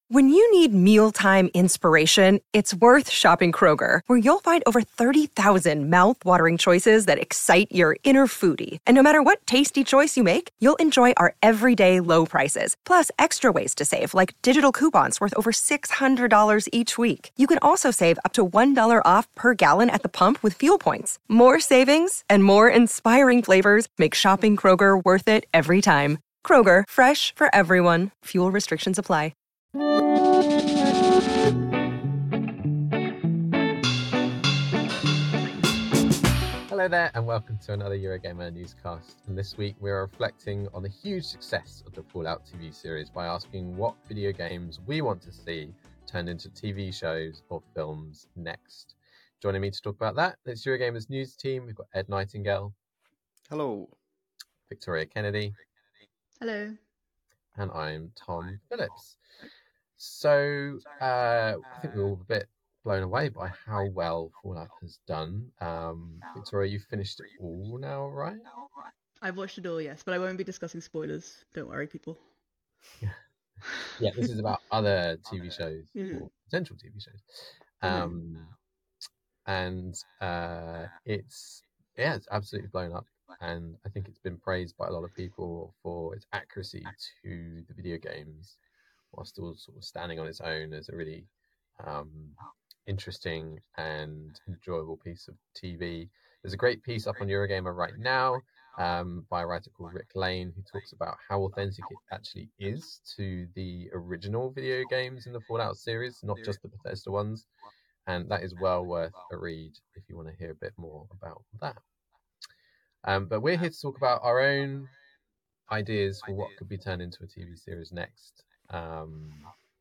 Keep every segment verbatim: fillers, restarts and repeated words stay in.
When you need mealtime inspiration, it's worth shopping Kroger, where you'll find over thirty thousand mouth-watering choices that excite your inner foodie. And no matter what tasty choice you make, you'll enjoy our everyday low prices, plus extra ways to save, like digital coupons worth over six hundred dollars each week. You can also save up to one dollar off per gallon at the pump with fuel points. More savings and more inspiring flavors make shopping Kroger worth it every time. Kroger, fresh for everyone. Fuel restrictions apply. Hello there, and welcome to another Eurogamer newscast. And this week we're reflecting on the huge success of the Fallout T V series by asking what video games we want to see turned into T V shows or films next. Joining me to talk about that, it's Eurogamer's news team. We've got Ed Nightingale. Hello. Victoria Kennedy. Hello. And I'm Tom Phillips. So uh, I think we're all a bit blown away by how well Fallout has done. Um, Victoria, you've finished it all now, right? I've watched it all, yes, but I won't be discussing spoilers. Don't worry, people. Yeah, this is about other T V shows, mm-hmm. or potential T V shows. Um, mm-hmm. And uh, it's, yeah, it's absolutely blown up. And I think it's been praised by a lot of people for its accuracy to the video games, while still sort of standing on its own as a really um, interesting and enjoyable piece of T V. There's a great piece up on Eurogamer right now um, by a writer called Rick Lane, who talks about how authentic it actually is to the original video games in the Fallout series, not just the Bethesda ones. And that is well worth a read if you want to hear a bit more about that. Um, but we're here to talk about our own ideas for what could be turned into a T V series next. Um,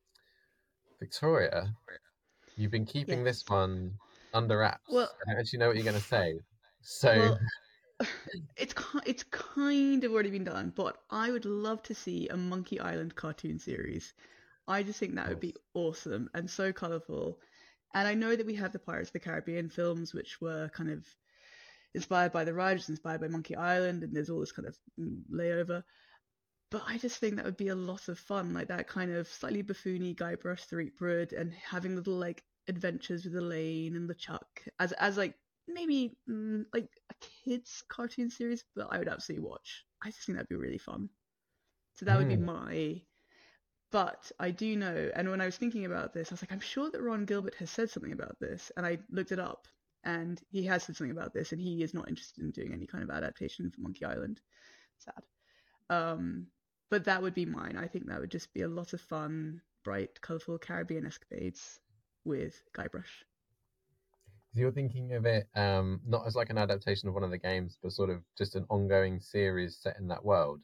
Victoria, you've been keeping yes. this one under wraps. Well, I don't actually know what you're going to say. So well, it's it's kind of already been done, but I would love to see a Monkey Island cartoon series. I just think that yes. would be awesome and so colourful. And I know that we have the Pirates of the Caribbean films, which were kind of inspired by the rides, inspired by Monkey Island, and there's all this kind of layover. But I just think that would be a lot of fun, like that kind of slightly buffoony Guybrush Threepwood, and having little like adventures with Elaine and LeChuck as as like maybe mm, like a kids cartoon series. But I would absolutely watch. I just think that'd be really fun. So that mm. would be my. But I do know, and when I was thinking about this, I was like, I'm sure that Ron Gilbert has said something about this, and I looked it up, and he has said something about this, and he is not interested in doing any kind of adaptation for Monkey Island. Sad. Um. But that would be mine. I think that would just be a lot of fun, bright, colourful Caribbean escapades with Guybrush. So you're thinking of it um, not as like an adaptation of one of the games, but sort of just an ongoing series set in that world?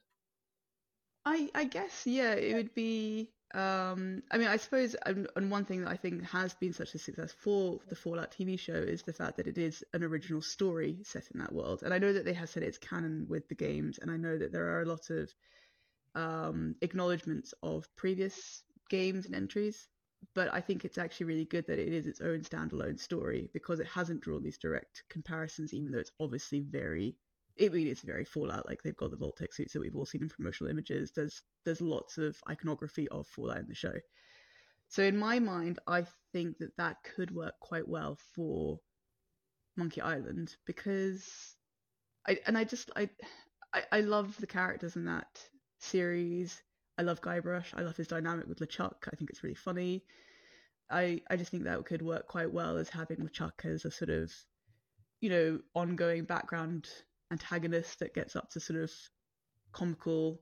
I I guess, yeah, it would be... Um, I mean, I suppose, and, and one thing that I think has been such a success for the Fallout T V show is the fact that it is an original story set in that world. And I know that they have said it's canon with the games, and I know that there are a lot of um acknowledgements of previous games and entries, but I think it's actually really good that it is its own standalone story, because it hasn't drawn these direct comparisons, even though it's obviously very I mean it's very Fallout. Like, they've got the Vault-Tec suits that we've all seen in promotional images. There's there's lots of iconography of Fallout in the show. So in my mind, I think that that could work quite well for Monkey Island, because I and I just I I, I love the characters in that series. I love Guybrush. I love his dynamic with LeChuck. I think it's really funny. I I just think that could work quite well as having LeChuck as a sort of, you know, ongoing background antagonist that gets up to sort of comical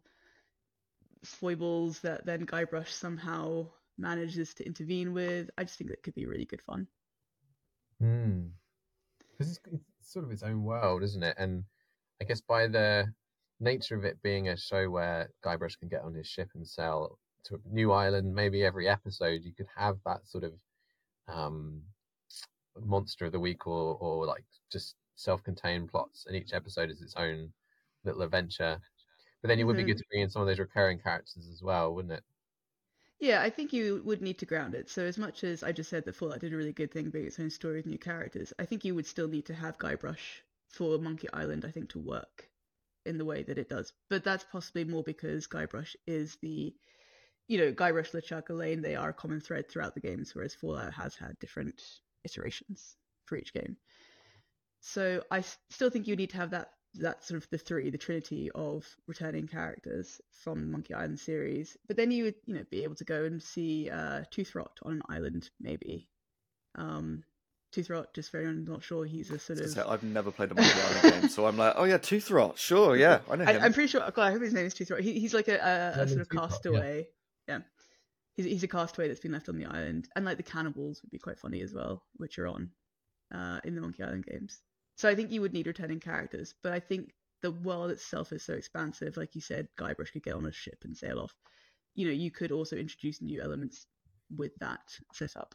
foibles that then Guybrush somehow manages to intervene with. I just think that could be really good fun. Hmm. Because it's, it's sort of its own world, isn't it? And I guess by the nature of it being a show where Guybrush can get on his ship and sail to a new island, maybe every episode, you could have that sort of um, monster of the week, or, or like just self-contained plots, and each episode is its own little adventure. But then it would be good to bring in some of those recurring characters as well, wouldn't it? Yeah, I think you would need to ground it. So as much as I just said that Fallout did a really good thing being its own story with new characters, I think you would still need to have Guybrush for Monkey Island, I think, to work in the way that it does. But that's possibly more because Guybrush is the, you know, Guybrush, LeChuck, Elaine, they are a common thread throughout the games, whereas Fallout has had different iterations for each game. So I still think you need to have that that sort of the three, the trinity of returning characters from the Monkey Island series. But then you would, you know, be able to go and see uh, Toothrot on an island, maybe. Um, Toothrot, just for anyone not sure, he's a sort of... Say, I've never played a Monkey Island game, so I'm like, oh yeah, Toothrot, sure, yeah, I know I, him. I'm pretty sure, God, I hope his name is Toothrot. He, he's like a, a, a sort of Toothrot, castaway. Yeah. yeah. He's, he's a castaway that's been left on the island. And like the cannibals would be quite funny as well, which are on uh, in the Monkey Island games. So I think you would need returning characters, but I think the world itself is so expansive. Like you said, Guybrush could get on a ship and sail off. You know, you could also introduce new elements with that setup.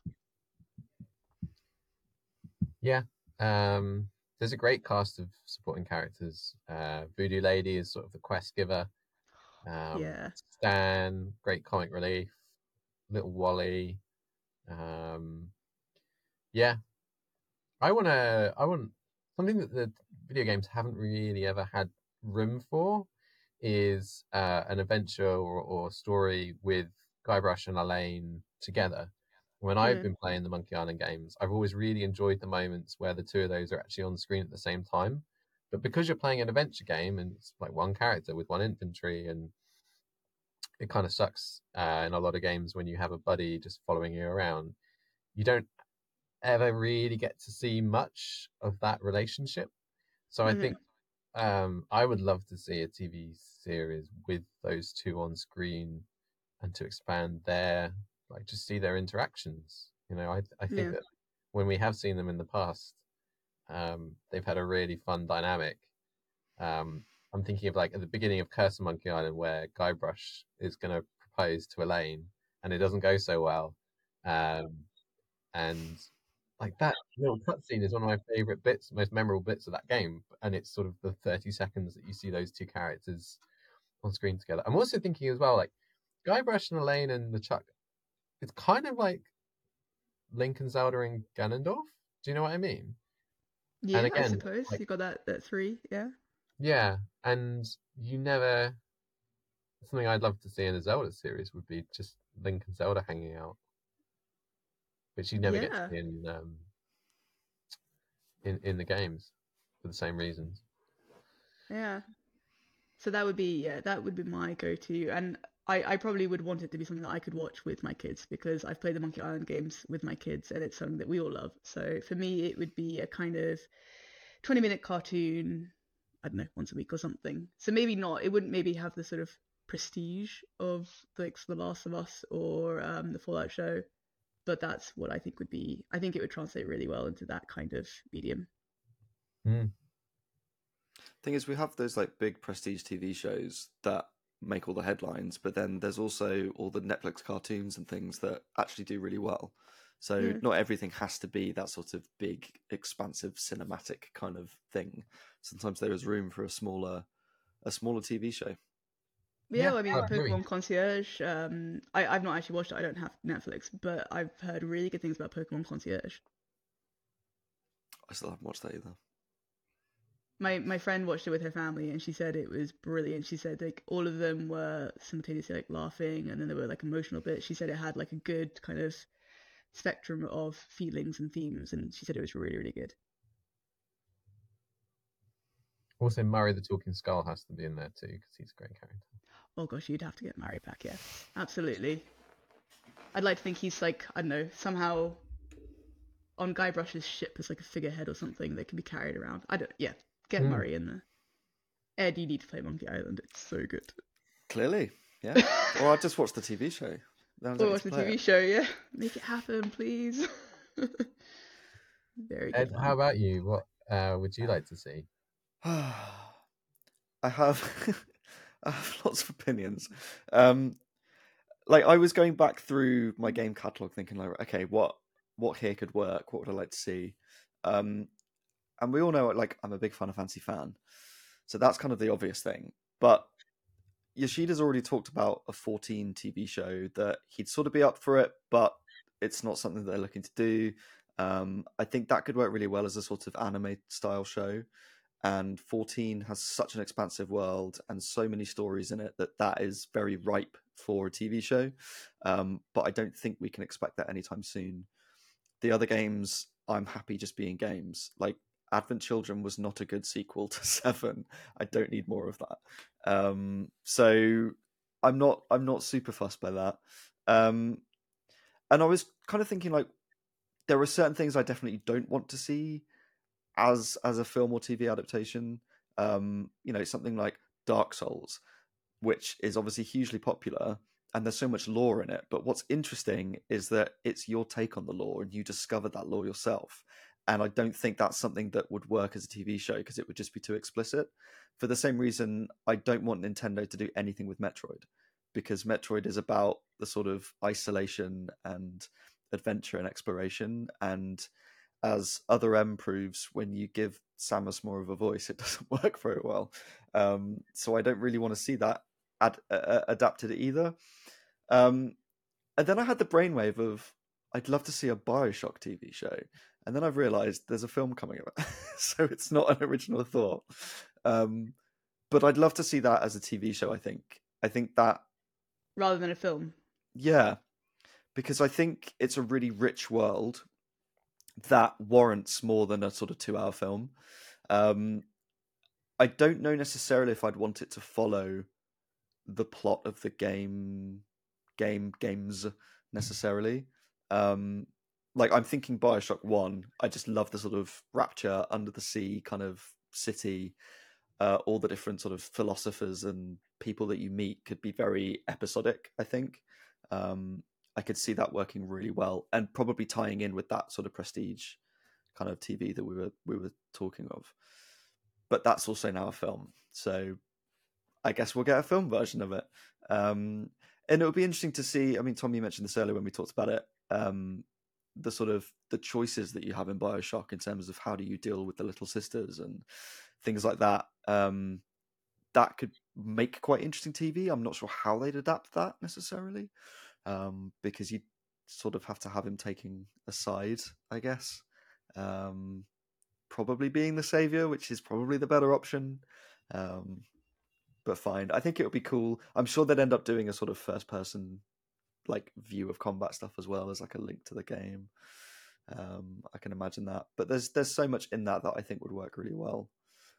Yeah, um, there's a great cast of supporting characters. Uh, Voodoo Lady is sort of the quest giver. Um, yeah. Stan, great comic relief. Little Wally. Um, yeah, I want to. I want. Something that the video games haven't really ever had room for is uh, an adventure or, or story with Guybrush and Elaine together. When I've Mm. been playing the Monkey Island games, I've always really enjoyed the moments where the two of those are actually on screen at the same time. But because you're playing an adventure game and it's like one character with one infantry, and it kind of sucks uh, in a lot of games when you have a buddy just following you around, you don't ever really get to see much of that relationship. So I Mhm. think um, I would love to see a T V series with those two on screen and to expand their, like, just see their interactions. You know, I I think Yeah. that when we have seen them in the past, um, they've had a really fun dynamic. Um, I'm thinking of like at the beginning of Curse of Monkey Island where Guybrush is going to propose to Elaine and it doesn't go so well. Um, and like that little cutscene is one of my favorite bits, most memorable bits of that game. And it's sort of the thirty seconds that you see those two characters on screen together. I'm also thinking as well, like Guybrush and Elaine and LeChuck, it's kind of like Link and Zelda and Ganondorf. Do you know what I mean? Yeah, And I again, suppose. like, You got that, that three, yeah. yeah, and you never. Something I'd love to see in a Zelda series would be just Link and Zelda hanging out, which you never get to Yeah. see in um, in in the games for the same reasons. Yeah. So that would be, yeah, that would be my go-to. And I, I probably would want it to be something that I could watch with my kids because I've played the Monkey Island games with my kids and it's something that we all love. So for me, it would be a kind of twenty minute cartoon, I don't know, once a week or something. So maybe not, it wouldn't maybe have the sort of prestige of like The Last of Us or um, the Fallout show, but that's what I think would be, I think it would translate really well into that kind of medium. Mm. Thing is, we have those like big prestige T V shows that make all the headlines, but then there's also all the Netflix cartoons and things that actually do really well. So Yeah. not everything has to be that sort of big, expansive, cinematic kind of thing. Sometimes there is room for a smaller, a smaller T V show. Yeah, Yeah, well, I mean, I agree. Pokemon Concierge. Um, I, I've not actually watched it. I don't have Netflix, but I've heard really good things about Pokemon Concierge. I still haven't watched that either. My my friend watched it with her family, and she said it was brilliant. She said like all of them were simultaneously like laughing, and then there were like emotional bits. She said it had like a good kind of spectrum of feelings and themes, and she said it was really really good. Also, Murray the Talking Skull has to be in there too because he's a great character. Oh gosh, you'd have to get Murray back, yeah, absolutely. I'd like to think he's like, I don't know, somehow on Guybrush's ship as like a figurehead or something that can be carried around. I don't, yeah, get Mm. Murray in there. Ed, you need to play Monkey Island. It's so good. Clearly, yeah. Or I just watched the T V show. Then I don't Or get watch to the play T V it. show, yeah. Make it happen, please. Very good Ed, fun. how about you? What uh, would you like to see? I have, I have lots of opinions. Um, like I was going back through my game catalog, thinking like, okay, what what here could work? What would I like to see? Um, and we all know, like, I'm a big Final Fantasy fan, so that's kind of the obvious thing. But Yoshida's already talked about a fourteen T V show that he'd sort of be up for it, but it's not something that they're looking to do. Um, I think that could work really well as a sort of anime style show. And fourteen has such an expansive world and so many stories in it that that is very ripe for a T V show, um, but I don't think we can expect that anytime soon. The other games, I'm happy just being games. Like Advent Children was not a good sequel to Seven. I don't need more of that. Um, so I'm not I'm not super fussed by that. Um, and I was kind of thinking like there are certain things I definitely don't want to see as as a film or T V adaptation. Um, you know, something like Dark Souls, which is obviously hugely popular and there's so much lore in it. But what's interesting is that it's your take on the lore and you discover that lore yourself. And I don't think that's something that would work as a T V show because it would just be too explicit. For the same reason, I don't want Nintendo to do anything with Metroid, because Metroid is about the sort of isolation and adventure and exploration. And as Other M proves, when you give Samus more of a voice, it doesn't work very well. Um, so I don't really want to see that ad- uh, adapted either. Um, and then I had the brainwave of, I'd love to see a Bioshock T V show. And then I've realised there's a film coming of it. So it's not an original thought. Um, but I'd love to see that as a T V show, I think. I think that... Rather than a film. Yeah. Because I think it's a really rich world that warrants more than a sort of two-hour film. Um, I don't know necessarily if I'd want it to follow the plot of the game, game games necessarily. Um, like I'm thinking Bioshock One. I just love the sort of Rapture, under the sea kind of city. Uh, all the different sort of philosophers and people that you meet could be very episodic, I think. Um, I could see that working really well and probably tying in with that sort of prestige kind of T V that we were we were talking of. But that's also now a film, so I guess we'll get a film version of it. Um, and it would be interesting to see. I mean, Tom, you mentioned this earlier when we talked about it. Um, the sort of the choices that you have in Bioshock in terms of how do you deal with the little sisters and things like that. Um, that could make quite interesting T V. I'm not sure how they'd adapt that necessarily, um, because you sort of have to have him taking a side, I guess. Um, probably being the savior, which is probably the better option. Um, but fine. I think it would be cool. I'm sure they'd end up doing a sort of first person like view of combat stuff as well as like a link to the game. Um, I can imagine that. But there's there's so much in that that I think would work really well.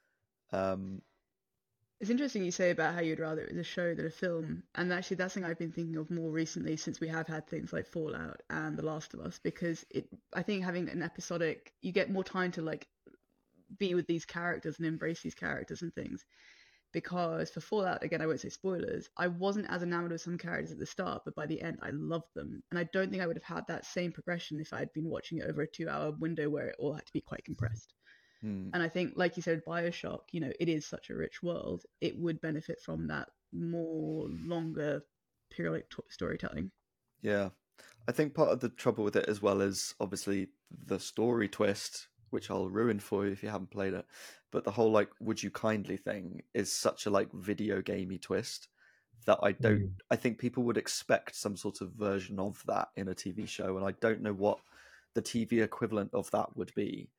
Um, It's interesting you say about how you'd rather it was a show than a film, and actually that's something I've been thinking of more recently since we have had things like Fallout and The Last of Us, because it I think having an episodic, you get more time to like be with these characters and embrace these characters and things. Because for Fallout, again, I won't say spoilers, I wasn't as enamored with some characters at the start, but by the end, I loved them. And I don't think I would have had that same progression if I had been watching it over a two-hour window where it all had to be quite compressed. hmm. And I think, like you said, Bioshock, you know, it is such a rich world. It would benefit from that more longer periodic t- storytelling. Yeah. I think part of the trouble with it as well is obviously the story twist, which I'll ruin for you if you haven't played it. But the whole like "would you kindly" thing is such a like video gamey twist that I don't. Mm. I think people would expect some sort of version of that in a T V show, and I don't know what the T V equivalent of that would be,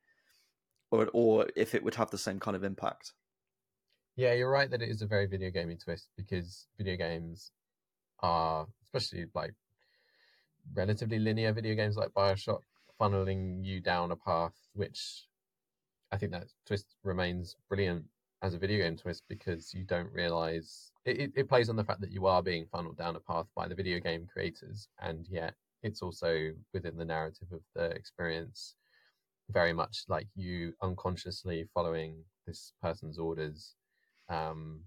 or or if it would have the same kind of impact. Yeah, you're right that it is a very video gamey twist, because video games are, especially like relatively linear video games like Bioshock, funneling you down a path which I think that twist remains brilliant as a video game twist, because you don't realize it, it, it plays on the fact that you are being funneled down a path by the video game creators, and yet it's also within the narrative of the experience, very much like you unconsciously following this person's orders, um,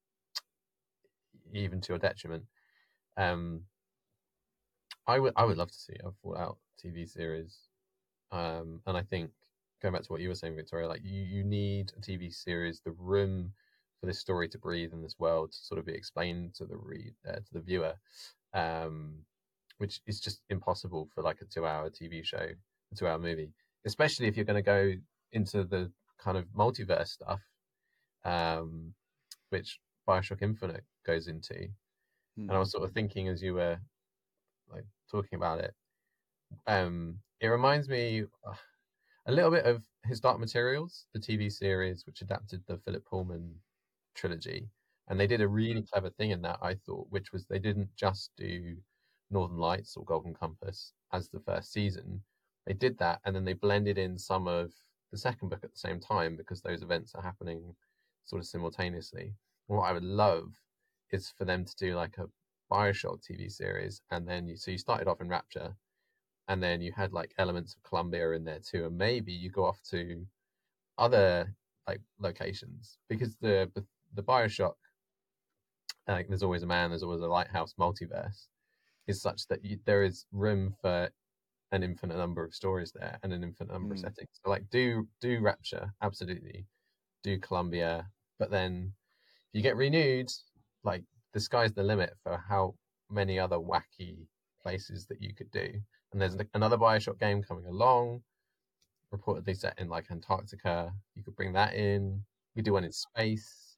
even to your detriment. Um, I would I would love to see a Fallout T V series, um, and I think going back to what you were saying, Victoria, like you, you need a T V series, the room for this story to breathe in this world to sort of be explained to the read uh, to the viewer, um, which is just impossible for like a two-hour T V show, a two-hour movie, especially if you're going to go into the kind of multiverse stuff, um, which Bioshock Infinite goes into. Hmm. And I was sort of thinking as you were like talking about it, um, it reminds me uh, a little bit of His Dark Materials, the T V series which adapted the Philip Pullman trilogy. And they did a really clever thing in that, I thought, which was they didn't just do Northern Lights or Golden Compass as the first season. They did that, and then they blended in some of the second book at the same time because those events are happening sort of simultaneously. And what I would love is for them to do like a Bioshock T V series, and then you so you started off in Rapture, and then you had like elements of Columbia in there too, and maybe you go off to other like locations, because the the, the Bioshock, like There's Always a Man, There's Always a Lighthouse multiverse is such that you, there is room for an infinite number of stories there and an infinite number mm. of settings. So like do do Rapture, absolutely, do Columbia, but then if you get renewed, like the sky's the limit for how many other wacky places that you could do. And there's another Bioshock game coming along, reportedly set in like Antarctica. You could bring that in. We do one in space.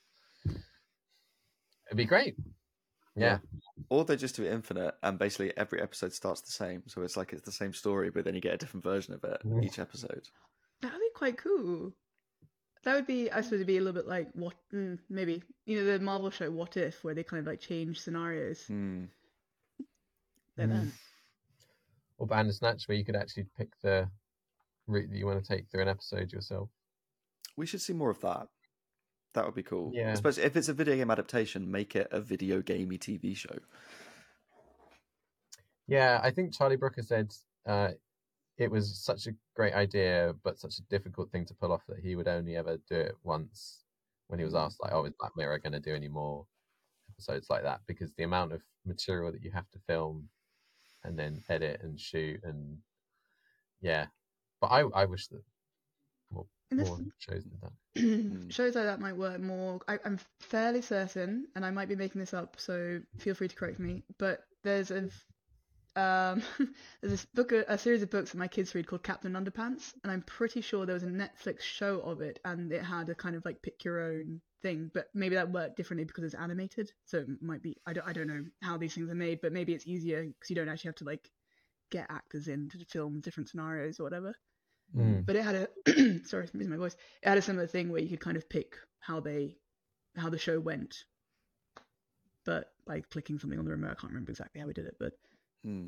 It'd be great. Yeah. yeah. Or they just do it infinite, and basically every episode starts the same. So it's like it's the same story, but then you get a different version of it mm. each episode. That would be quite cool. That would be, I suppose, it'd be a little bit like what, mm, maybe, you know, the Marvel show What If, where they kind of like change scenarios. Mm. Like mm. that. Or Bandersnatch, where you could actually pick the route that you want to take through an episode yourself. We should see more of that. That would be cool. Yeah. Especially if it's a video game adaptation, make it a video gamey T V show. Yeah, I think Charlie Brooker said uh, it was such a great idea, but such a difficult thing to pull off that he would only ever do it once when he was asked, like, oh, is Black Mirror going to do any more episodes like that? Because the amount of material that you have to film and then edit and shoot and yeah. But I, I wish that more, more shows did that. Shows like that might work more. I, I'm fairly certain, and I might be making this up, so feel free to correct me, but there's a um there's this book, a, a series of books that my kids read called Captain Underpants, and I'm pretty sure there was a Netflix show of it, and it had a kind of like pick your own thing, but maybe that worked differently because it's animated, so it might be, I don't, I don't know how these things are made, but maybe it's easier because you don't actually have to like get actors in to film different scenarios or whatever. Mm. But it had a sorry, I'm losing my voice. It had a similar thing where you could kind of pick how they how the show went, but by clicking something on the remote. I can't remember exactly how we did it, but hmm.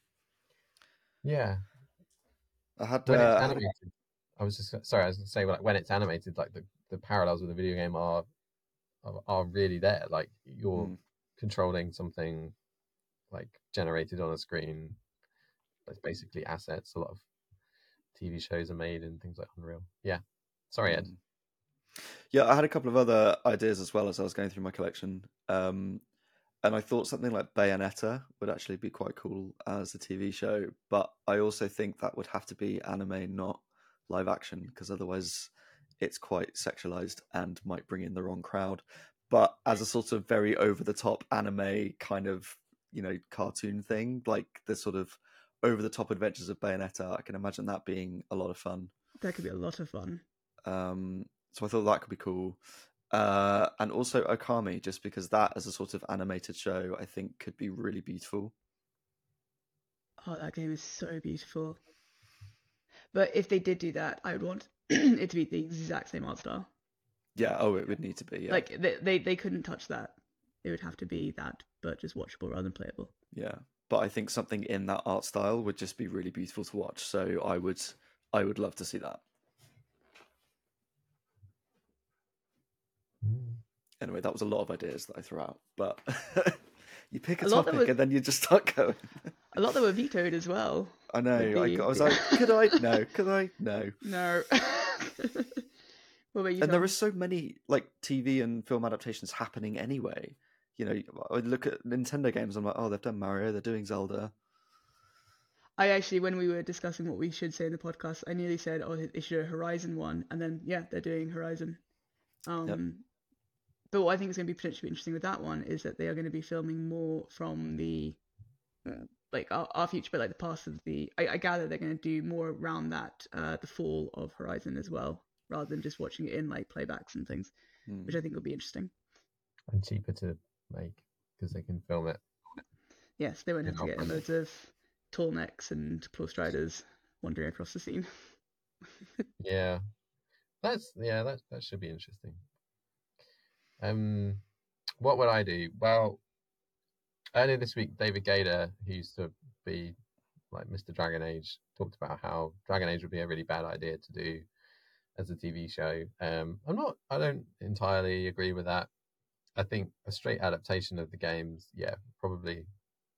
yeah, I had when uh, it's animated. I was just sorry. I was going to say, like, when it's animated, like the, the parallels with the video game are are, are really there. Like you're mm. controlling something like generated on a screen. That's basically assets. A lot of T V shows are made in things like Unreal. Yeah. Sorry, Ed. Yeah, I had a couple of other ideas as well as I was going through my collection. Um, and I thought something like Bayonetta would actually be quite cool as a T V show. But I also think that would have to be anime, not live action, because otherwise it's quite sexualized and might bring in the wrong crowd. But as a sort of very over-the-top anime kind of, you know, cartoon thing, like the sort of over-the-top adventures of Bayonetta, I can imagine that being a lot of fun. That could be a lot of fun. Um, so I thought that could be cool. Uh, and also Okami, just because that as a sort of animated show, I think could be really beautiful. Oh, that game is so beautiful. But if they did do that, I would want it to be the exact same art style. Yeah, oh, it would need to be, yeah. Like, they, they, they couldn't touch that. It would have to be that, but just watchable rather than playable. Yeah. But I think something in that art style would just be really beautiful to watch. So I would, I would love to see that. Anyway, that was a lot of ideas that I threw out. But you pick a, a topic was, and then you just start going. A lot that were vetoed as well. I know. I, I was like, could I? No. Could I? No. No. What about you, and Tom? there are so many like T V and film adaptations happening anyway. You know, I look at Nintendo games, I'm like, oh, they've done Mario, they're doing Zelda. I actually, when we were discussing what we should say in the podcast, I nearly said, oh, they should do a Horizon one, and then, yeah, they're doing Horizon. Um, yep. But what I think is going to be potentially interesting with that one is that they are going to be filming more from the, uh, like, our, our future, but like the past of the, I, I gather they're going to do more around that, uh, the fall of Horizon as well, rather than just watching it in, like, playbacks and things, hmm. which I think will be interesting. And cheaper to make because they can film it. Yes, they won't have to get in loads of tall necks and claw striders wandering across the scene. yeah, that's yeah that that should be interesting. Um, what would I do? Well, earlier this week, David Gator, who used to be like Mister Dragon Age, talked about how Dragon Age would be a really bad idea to do as a T V show. Um, I'm not. I don't entirely agree with that. I think a straight adaptation of the games, yeah, probably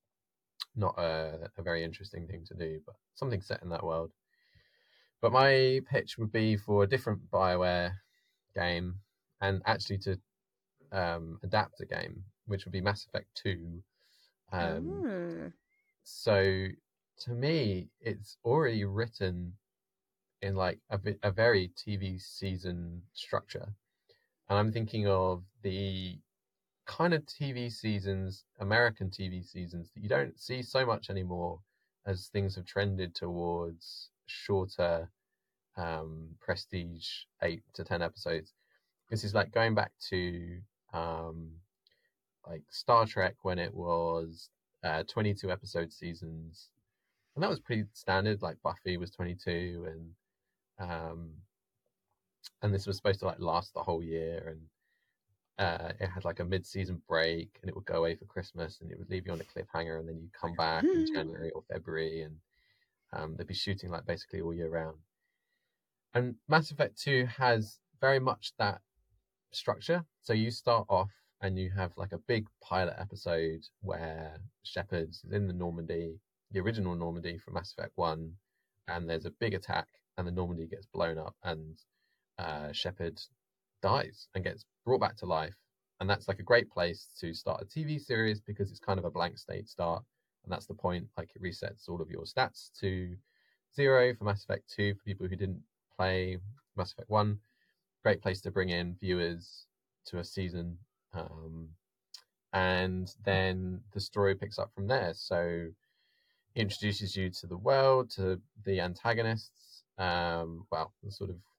not a, a very interesting thing to do, but something set in that world. But my pitch would be for a different BioWare game, and actually to um, adapt a game, which would be Mass Effect two. Um, Oh. so to me, it's already written in like a, a very T V season structure, and I'm thinking of the kind of T V seasons, American T V seasons, that you don't see so much anymore as things have trended towards shorter, um, prestige eight to ten episodes. This is like going back to um, like Star Trek when it was uh, twenty-two episode seasons, and that was pretty standard. Like Buffy was twenty-two, and um, and this was supposed to like last the whole year, and uh, it had like a mid-season break, and it would go away for Christmas, and it would leave you on a cliffhanger, and then you come back in January or February, and um, they'd be shooting like basically all year round. And Mass Effect two has very much that structure. So you start off and you have like a big pilot episode where Shepard's in the Normandy, the original Normandy from Mass Effect one, and there's a big attack, and the Normandy gets blown up, and uh, Shepard dies and gets brought back to life. And that's like a great place to start a T V series because it's kind of a blank state start. And that's the point. Like it resets all of your stats to zero for Mass Effect two for people who didn't play Mass Effect one. Great place to bring in viewers to a season. Um, and then the story picks up from there. So it introduces you to the world, to the antagonists, um, well, the sort of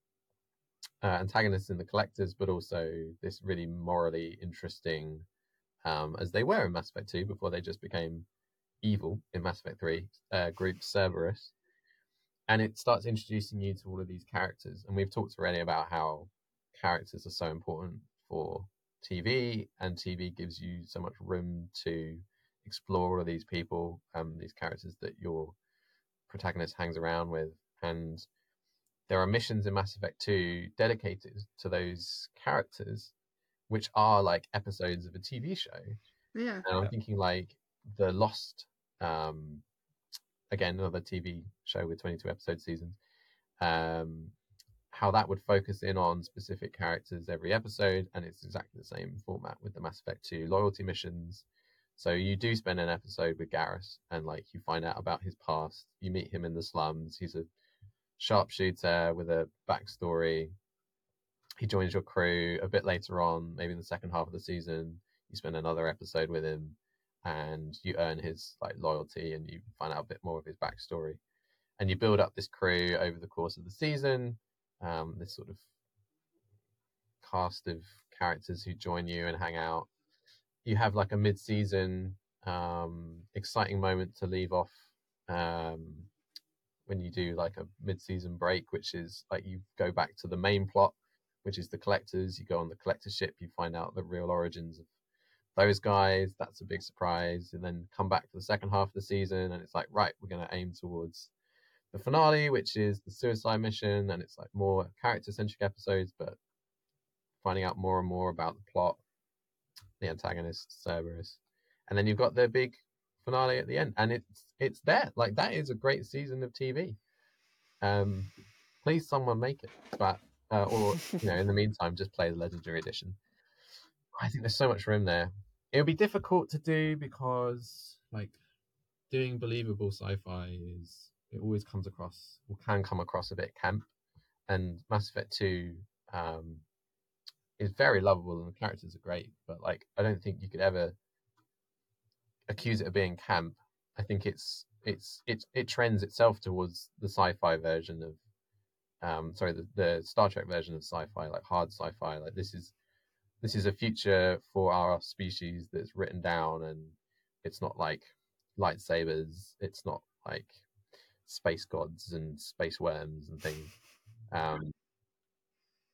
uh, antagonists in the collectors, but also this really morally interesting, um, as they were in Mass Effect two before they just became evil in Mass Effect three, uh, group Cerberus. And it starts introducing you to all of these characters. And we've talked already about how characters are so important for T V, and T V gives you so much room to explore all of these people, um, these characters that your protagonist hangs around with. And there are missions in Mass Effect two dedicated to those characters, which are like episodes of a T V show. Yeah. And I'm thinking like the Lost, um, again, another T V show with twenty-two episode seasons, um, how that would focus in on specific characters every episode. And it's exactly the same format with the Mass Effect two loyalty missions. So you do spend an episode with Garrus, and like you find out about his past. You meet him in the slums. He's a sharpshooter with a backstory. He joins your crew a bit later on, maybe in the second half of the season. You spend another episode with him, and you earn his like loyalty, and you find out a bit more of his backstory. And you build up this crew over the course of the season. Um, this sort of cast of characters who join you and hang out. You have like a mid-season um, exciting moment to leave off. Um, when you do like a mid-season break, which is like you go back to the main plot, which is the collectors. You go on the collector ship, you find out the real origins of those guys. That's a big surprise. And then come back to the second half of the season, and it's like, right, we're going to aim towards the finale, which is the suicide mission. And it's like more character-centric episodes, but finding out more and more about the plot, the antagonist, Cerberus. And then you've got the big finale at the end, and it's it's there. Like that is a great season of T V. Um, please, someone make it, but uh, or you know, in the meantime, just play the Legendary Edition. I think there's so much room there. It'll be difficult to do because, like, doing believable sci-fi is it always comes across or can come across a bit camp, and Mass Effect two um, is very lovable and the characters are great, but like I don't think you could ever accuse it of being camp. I think it's it's it it trends itself towards the sci-fi version of um sorry the, the Star Trek version of sci-fi, like hard sci-fi. Like this is this is a future for our species that's written down, and it's not like lightsabers, it's not like space gods and space worms and things. Um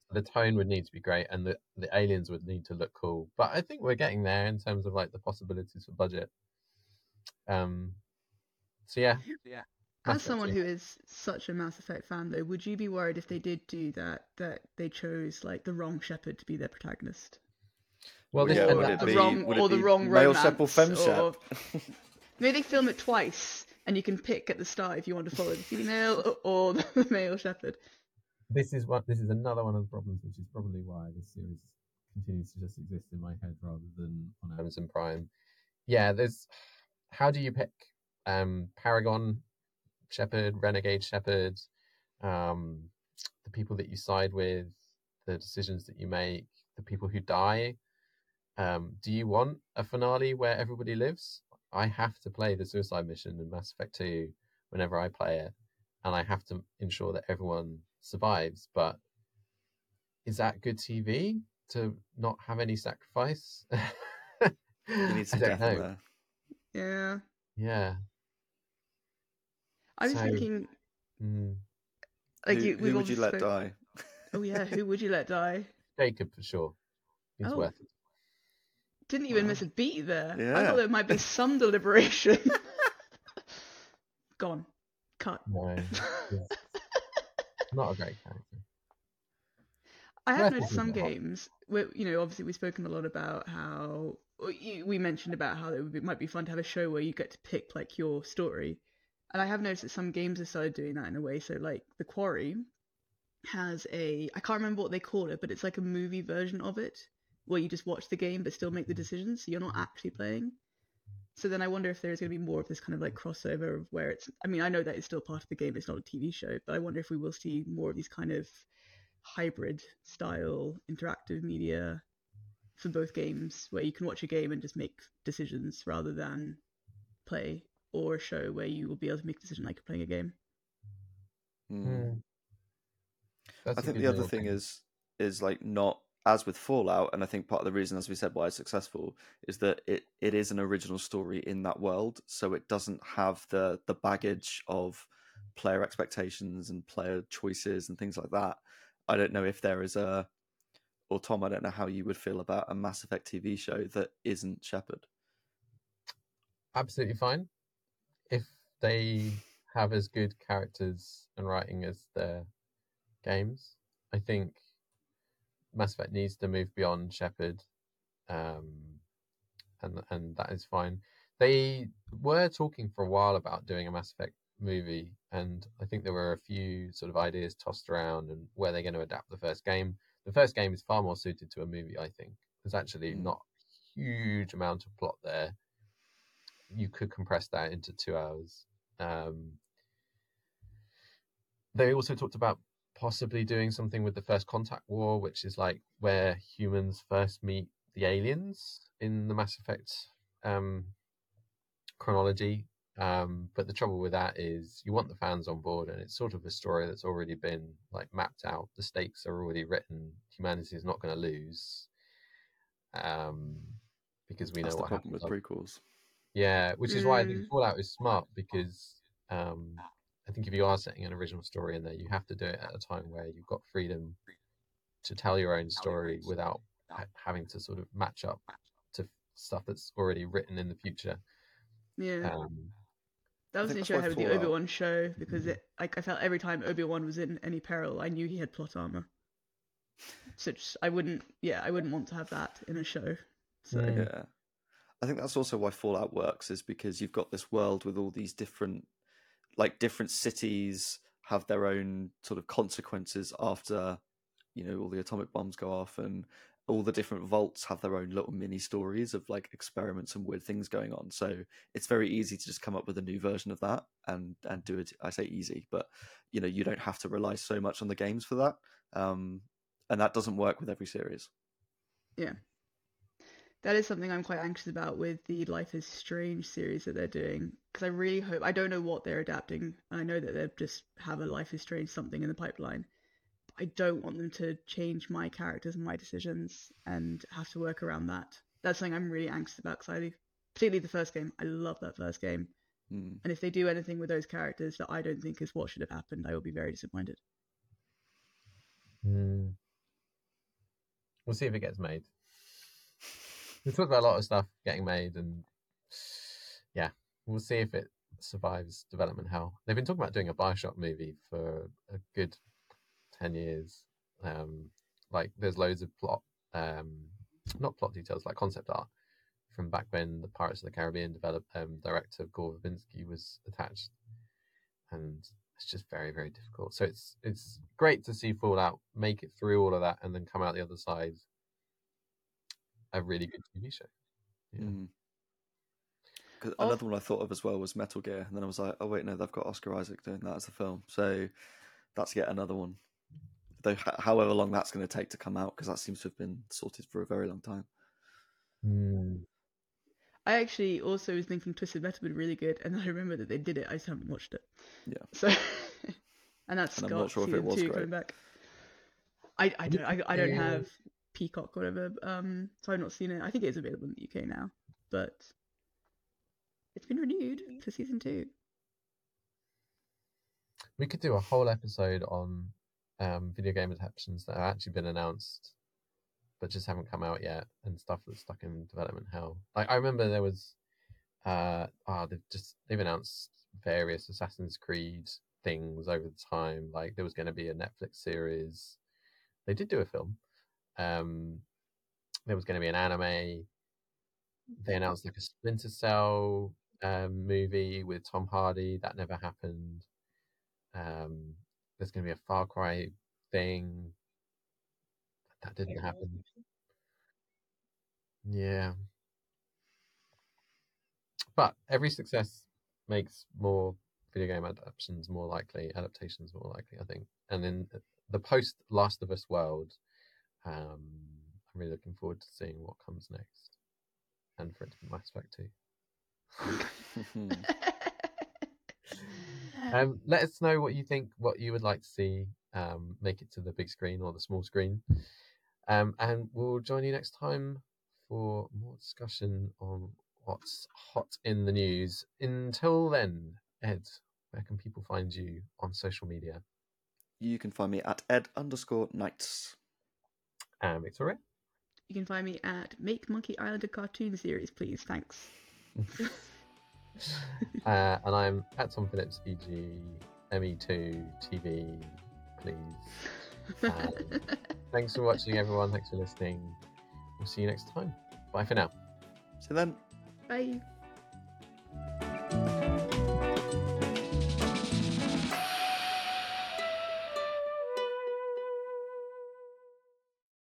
the tone would need to be great, and the the aliens would need to look cool. But I think we're getting there in terms of like the possibilities for budget. Um. So yeah, As Mass Effect someone two. who is such a Mass Effect fan, though, would you be worried if they did do that, that they chose like the wrong Shepard to be their protagonist, Well, Well, this yeah, or and would that it the be wrong, would or it the be wrong male Shep or romance, femme or Shep? maybe they film it twice, and you can pick at the start if you want to follow the female or the male Shepard. this is what this is another one of the problems, which is probably why this series continues to just exist in my head rather than on Amazon Prime. Yeah, there's how do you pick um, Paragon Shepard, Renegade Shepard, um, the people that you side with, the decisions that you make, the people who die. Um, do you want a finale where everybody lives? I have to play the suicide mission in Mass Effect two whenever I play it, and I have to ensure that everyone survives. But is that good T V to not have any sacrifice? You need I some don't death in know. there. Yeah, Yeah. I was So, thinking, mm, like Who, you, we've who would you obviously let spoke- die? Oh yeah, who would you let die? Jacob for sure. He's Oh. worth it. Didn't even Wow. miss a beat there. I Yeah. thought there might be some deliberation. Gone. Cut. No, he's not a great character. I have Worth noticed it some as well. games where, you know, obviously we've spoken a lot about how or you- we mentioned about how it would be, might be fun to have a show where you get to pick like your story, and I have noticed that some games have started doing that in a way. So like The Quarry has a I can't remember what they call it, but it's like a movie version of it where you just watch the game but still make the decisions, so you're not actually playing. So then I wonder if there's going to be more of this kind of like crossover of where it's. I mean, I know that it's still part of the game; it's not a T V show, but I wonder if we will see more of these kind of hybrid style interactive media for both games, where you can watch a game and just make decisions rather than play, or a show where you will be able to make a decision like you're playing a game. Hmm. Hmm. That's I a think good the other little thing is is like not as with Fallout, and I think part of the reason, as we said, why it's successful is that it, it is an original story in that world, so it doesn't have the the baggage of player expectations and player choices and things like that. I don't know if there is a, or Tom, I don't know how you would feel about a Mass Effect T V show that isn't Shepard. absolutely fine if they have as good characters and writing as their games. I think Mass Effect needs to move beyond Shepard, um, and and that is fine. They were talking for a while about doing a Mass Effect movie, and I think there were a few sort of ideas tossed around and where they're going to adapt the first game. The first game is far more suited to a movie, I think. There's actually Mm. not a huge amount of plot there. You could compress that into two hours. Um, they also talked about possibly doing something with the First Contact War, which is like where humans first meet the aliens in the Mass Effect um, chronology. Um, but the trouble with that is you want the fans on board, and it's sort of a story that's already been like mapped out. The stakes are already written. Humanity is not going to lose, um, because we That's know the what problem happens. with prequels. Yeah, which is why I think Mm. Fallout is smart, because um, I think if you are setting an original story in there, you have to do it at a time where you've got freedom to tell your own story without ha- having to sort of match up to stuff that's already written in the future. Yeah. Um, That was think an that's issue I why had with the Fallout- Obi-Wan show, because it like I felt every time Obi-Wan was in any peril, I knew he had plot armor. So just, I wouldn't, yeah, I wouldn't want to have that in a show. So Mm. Yeah. I think that's also why Fallout works, is because you've got this world with all these different, like different cities have their own sort of consequences after, you know, all the atomic bombs go off, and all the different vaults have their own little mini stories of like experiments and weird things going on. So it's very easy to just come up with a new version of that and and do it. I say easy, but you know, you don't have to rely so much on the games for that. Um, and that doesn't work with every series. yeah, that is something I'm quite anxious about with the Life is Strange series that they're doing, because I really hope, I don't know what they're adapting. I know that they just have a Life is Strange something in the pipeline. I don't want them to change my characters and my decisions and have to work around that. That's something I'm really anxious about, because I, particularly the first game, I love that first game. Mm. And if they do anything with those characters that I don't think is what should have happened, I will be very disappointed. Mm. We'll see if it gets made. We talked about a lot of stuff getting made, and yeah, we'll see if it survives development hell. They've been talking about doing a Bioshock movie for a good ten years. Um, like, there's loads of plot, um, not plot details, like concept art from back when the Pirates of the Caribbean develop, um, director Gore Verbinski was attached, and it's just very, very difficult. So it's it's great to see Fallout make it through all of that and then come out the other side a really good T V show. Yeah. Mm. 'Cause Oh. another one I thought of as well was Metal Gear, and then I was like, oh wait, no, they've got Oscar Isaac doing that as a film, so that's yet another one. Though, h- however long that's going to take to come out, because that seems to have been sorted for a very long time. Mm. I actually also was thinking Twisted Metal would be really good, and I remember that they did it. I just haven't watched it. Yeah. So, and that's And I'm Scott not sure if it season was two great. coming back. I I don't I, I don't Yeah. have Peacock or whatever, um, so I've not seen it. I think it is available in the U K now, but it's been renewed for season two. We could do a whole episode on um, video game adaptations that have actually been announced but just haven't come out yet, and stuff that's stuck in development hell. Like, I remember there was uh oh, they've just they've announced various Assassin's Creed things over the time. Like, there was going to be a Netflix series. They did do a film. Um, there was going to be an anime. They announced like a Splinter Cell um, movie with Tom Hardy. That never happened. Um, there's going to be a Far Cry thing. That didn't happen. Yeah. But every success makes more video game adaptations more likely, adaptations more likely, I think. And in the post Last of Us world, um, I'm really looking forward to seeing what comes next, and for it to be Mass Effect two. Um, let us know what you think, what you would like to see um, make it to the big screen or the small screen. Um, and we'll join you next time for more discussion on what's hot in the news. Until then, Ed, where can people find you on social media? You can find me at ed underscore knights. And Victoria? You can find me at Make Monkey Island a cartoon series, please. Thanks. uh, and I'm at Tom Phillips E G, M E two T V, please. Um, thanks for watching, everyone. Thanks for listening. We'll see you next time. Bye for now. So then. Bye.